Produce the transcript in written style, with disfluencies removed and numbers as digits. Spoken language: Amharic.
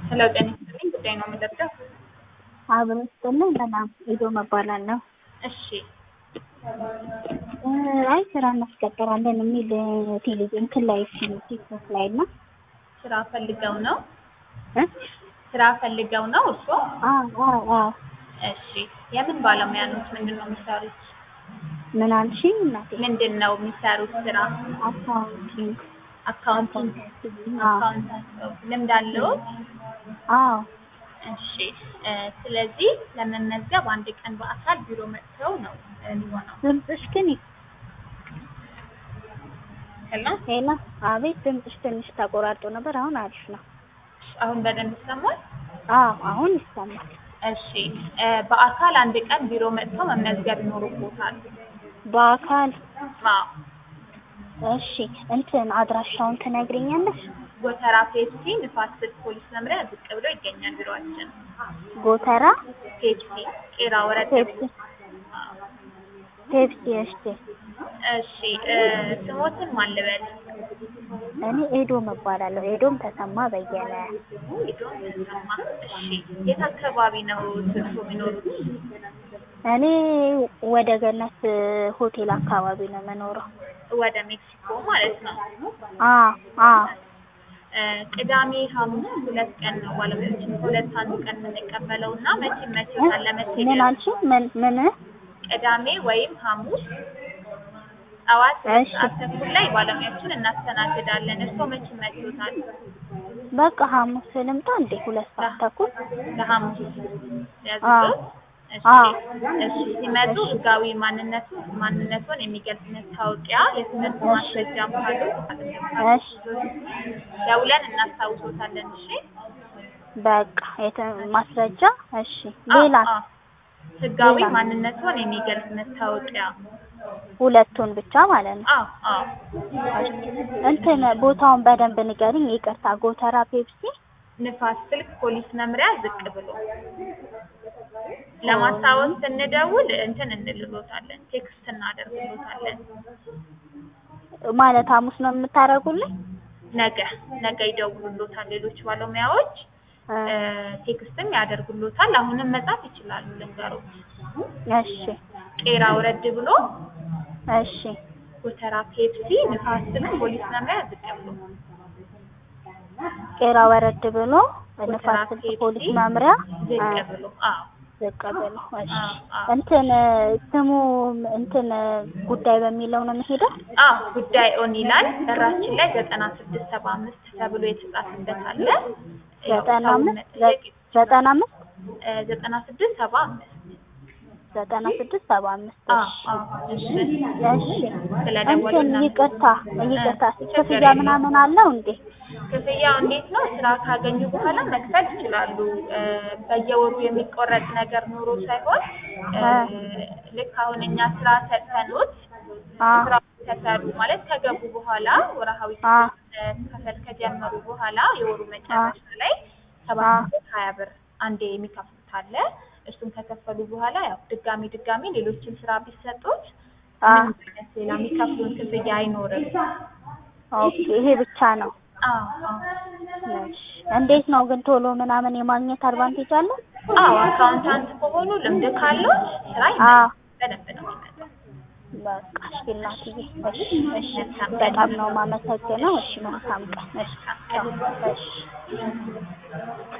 ሄሎ ጤና ይስጥልኝ ጉዳይ ነው የምደርደው? አብረን ስጥልን ሰላም ሄዶ መባላል ነው። እሺ አይ ስራ እናስቀጥራለን የሚል ቴሌቪዥን ላይ ቲክቶክ ላይ እና ስራ ፈልገው ነው? እ ስራ ፈልገው ነው እርሶ? አዎ እሺ የምን ባለሙያ ነው? ምንድነው የሚሰሩት? ምን አልሽኝ እናቴ? ምንድነው የሚሰሩት ስራ? አካውንቲንግ አካውንቲንግ ልምድ አለው? አዎ እሺ ስለዚህ ለመመዝገብ አንድ ቀን በአካል ቢሮ መጥተው ነው የሚሆነው። ድምፅሽ ግን ሄሎ አቤት ድምፅሽ ትንሽ ተቆራርጦ ነበር አሁን አሪፍ ነው። አሁን በደንብ ይሰማል? አሁን ይሰማል። እሺ በአካል አንድ ቀን ቢሮ መጥተው መመዝገብ ይኖርቦታል። በአካል አዎ እሺ እንትን አድራሻውን ትነግሪኛለሽ? ጎተራ ፔፕሲ ንፋስ ስልክ ፖሊስ መምሪያ ዝቅ ብሎ ይገኛል ቢሮአችን። ጎተራ ፔፕሲ ቄራ ወረዳ ፔፕሲ እሺ ስሞትን ማን ልበል? እኔ ኤዶም እባላለሁ። ኤዶም ተሰማ በየነ። ኤዶም ተሰማ። እሺ የት አካባቢ ነው እርሶ የሚኖሩት? እኔ ወደ ገነት ሆቴል አካባቢ ነው የምኖረው። ወደ ሜክሲኮ ማለት ነው? ቅዳሜ ሐሙስ ሁለት ቀን ነው ባለሙያዎችን ከሁለት አንዱ ቀን የምንቀበለው እና መቼ ካለ መቼ ምን አልሽኝ? ምን ቅዳሜ ወይም ሐሙስ ጠዋት ሰዓት ተኩል ላይ ባለሙያዎችን እናስተናግዳለን። እርሶ መቼ ይመችዎታል? በቃ ሐሙስ ልምጣ እንዴ? 2 ሰዓት ተኩል ለሐሙስ ያዝኩት። እሺ ሲመጡ ህጋዊ ማንነቱን የሚገልጽ መታወቂያ፣ የትምህርት ማስረጃ ካሉ ደውለን እናስታውሶታለን። እሺ በቃ ማስረጃ። እሺ ሌላ ህጋዊ ማንነቱን የሚገልጽ መታወቂያ ሁለቱን ብቻ ማለት ነው? አዎ እንትን ቦታውን በደንብ ንገሪኝ። ይቅርታ ጎተራ ፔፕሲ ንፋስ ስልክ ፖሊስ መምሪያ ዝቅ ብሎ ለማስታወስ ስንደውል እንትን እንልሎታለን፣ ቴክስት እናደርግሎታለን። ማለት ሐሙስ ነው የምታደርጉልኝ? ነገ ይደውሉሎታል ሌሎች ባለሙያዎች፣ ቴክስትም ያደርጉሎታል። አሁንም መጻፍ ይችላሉ ልንገሮት። እሺ ቄራ ወረድ ብሎ እሺ ጎተራ ፔፕሲ ንፋስ ስልክ ፖሊስ መምሪያ ዝቅ ብሎ ቄራ ወረድ ብሎ ንፋስ ስልክ ፖሊስ መምሪያ ዝቅ ብሎ ዝቅ ብሎ። እሺ እንትን ስሙ እንትን ጉዳይ በሚለው ነው የምሄደው? ጉዳይ ኦን ይላል በራችን ላይ 9675 ተብሎ የተጻፈበት አለ። 9675 እሺ እንትን ይቅርታ ክፍያ ምናምን አለው እንዴ? ክፍያው እንዴት ነው? ስራ ካገኙ በኋላ መክፈል ይችላሉ። በየወሩ የሚቆረጥ ነገር ኑሮ ሳይሆን ልክ አሁን እኛ ስራ ሰጥተንዎት ስራ ከሰሩ ማለት ከገቡ በኋላ ወርሃዊ ከፈል ከጀመሩ በኋላ የወሩ መጨረሻ ላይ 720 ብር አንዴ የሚከፍሉት አለ። እሱን ከከፈሉ በኋላ ያው ድጋሚ ሌሎችን ስራ ቢሰጡት ሌላ የሚከፍሉን ክፍያ አይኖርም። ኦኬ ይሄ ብቻ ነው? እንዴት ነው ግን ቶሎ ምናምን የማግኘት አድቫንቴጅ አለ? አካውንታንት ከሆኑ ልምድ ካለው ስራ በደንብ ነው የሚመጣው። በቃ እሺ እናትዬ እሺ በጣም ነው የማመሰግነው። እሺ መልካም ቀን። እሺ